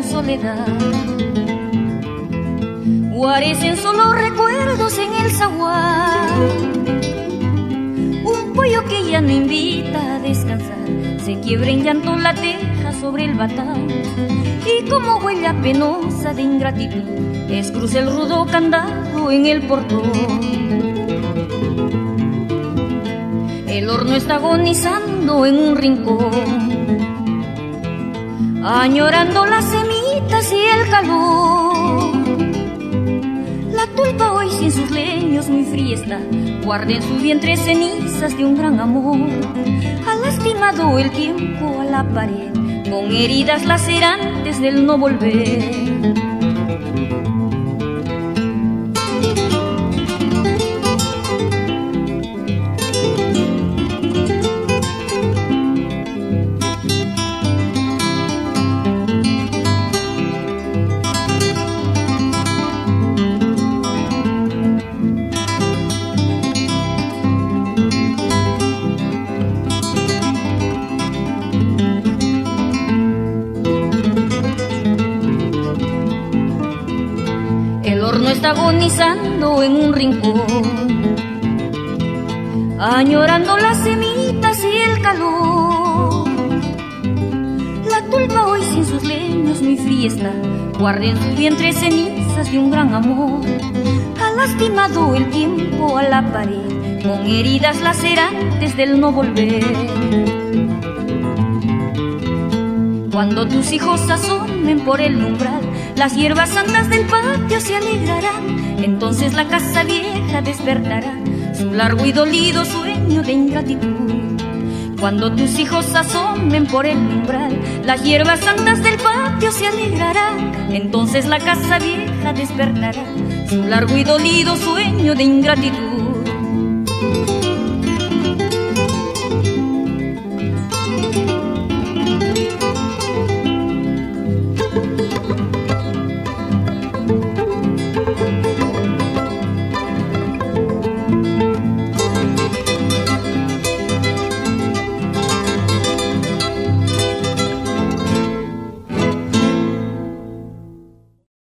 en soledad. Guarecen solo recuerdos en el zaguán. Un pollo que ya no invita a descansar, se quiebra en llanto la teja sobre el batán. Y como huella penosa de ingratitud, descruza el rudo candado en el portón. El horno está agonizando en un rincón, añorando las semitas y el calor. La tulpa hoy sin sus leños muy fría está, guarda en su vientre cenizas de un gran amor. Ha lastimado el tiempo a la pared, con heridas lacerantes del no volver. Está agonizando en un rincón, añorando las semitas y el calor. La tulpa hoy sin sus leños muy fría está, guarda en su vientre cenizas de un gran amor. Ha lastimado el tiempo a la pared, con heridas lacerantes del no volver. Cuando tus hijos asomen por el umbral, las hierbas santas del patio se alegrarán. Entonces la casa vieja despertará su largo y dolido sueño de ingratitud. Cuando tus hijos asomen por el umbral, las hierbas santas del patio se alegrarán. Entonces la casa vieja despertará su largo y dolido sueño de ingratitud.